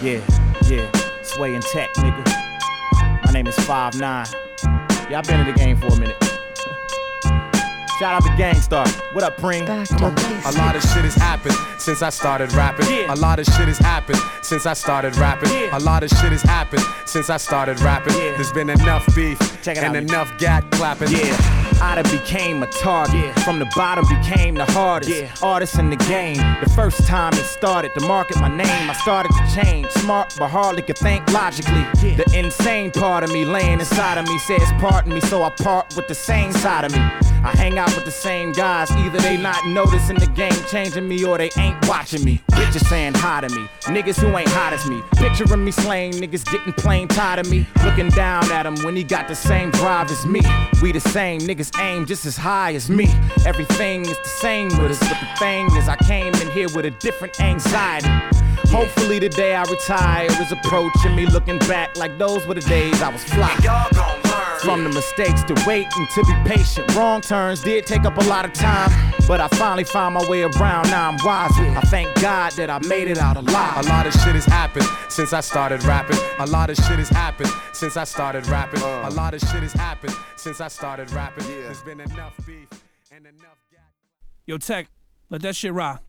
Yeah, Sway and Tech, nigga. My name is 5'9". Yeah, I've been in the game for a minute. Shout out to Gangstar. What up, Preem? A lot of shit has happened since I started rapping. Yeah. A lot of shit has happened since I started rapping. Yeah. A lot of shit has happened since I started rapping. Yeah. There's been enough beef Check it and out, enough gat clapping. Yeah, I done became a target. Yeah. From the bottom became the hardest. Yeah. Artist in the game. The first time it started to market my name, I started to change. Smart but hardly could think logically. Yeah. The insane part of me laying inside of me says pardon me, so I part with the same side of me. I hang out with the same guys, either they not noticing the game changing me or they ain't watching me. Bitches saying hi to me, niggas who ain't hot as me. Picturing me slaying niggas getting plain tired of me. Looking down at him when he got the same drive as me. We the same, niggas aim just as high as me. Everything is the same with us, but the thing is I came in here with a different anxiety. Hopefully the day I retire is approaching me, looking back like those were the days I was fly. Y'all gon' learn. From the mistakes to wait and to be patient. Wrong turns did take up a lot of time, but I finally found my way around. Now I'm wiser. I thank God that I made it out alive. A lot of shit has happened since I started rapping. A lot of shit has happened since I started rapping. A lot of shit has happened since I started rapping. There's been enough beef and enough gat. Yo, Tech, let that shit rock.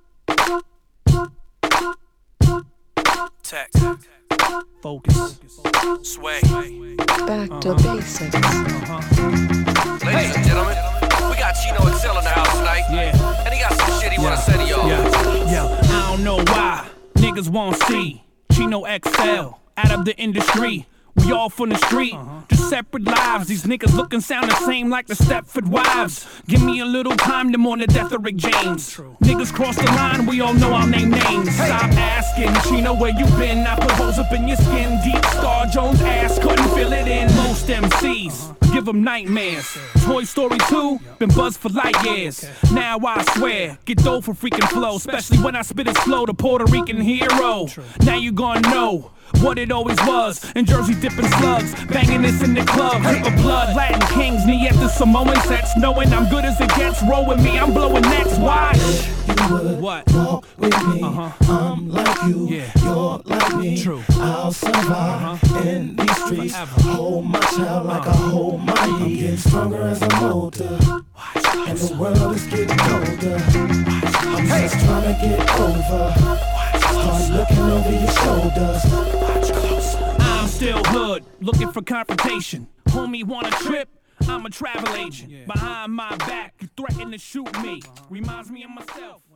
Tech. Focus. Sway. Back to basics. Ladies and gentlemen, we got Chino XL in the house tonight. Yeah. And he got some shit he wanna say to y'all. Yeah, I don't know why niggas won't see Chino XL out of the industry. We all from the street, just separate lives. These niggas looking sound the same like the Stepford Wives. Give me a little time to mourn the death of Rick James. Niggas cross the line, we all know our name names. Stop asking, Chino, where you been? I put holes up in your skin. Deep Star Jones ass couldn't fill it in. Most MCs give them nightmares. Toy Story 2, been buzzed for light years. Now I swear, get dough for freaking flow, especially when I spit it slow, the Puerto Rican hero. Now you gonna know what it always was. In Jersey dipping slugs, banging this in the club. Drip of blood, Latin kings, me at the Samoan sets. Knowing I'm good as it gets, roll with me, I'm blowing next. Why? You would What? walk with me. I'm like you, Yeah. you're like me. True. I'll survive in these streets. Forever. Hold my child like I hold my heat. I'm getting stronger as I'm older, and the world is getting colder. I'm just trying to get over. Start looking over your shoulders. I'm still hood, looking for confrontation. Homie want a trip? I'm a travel agent. Behind my back, you threaten to shoot me. Reminds me of myself.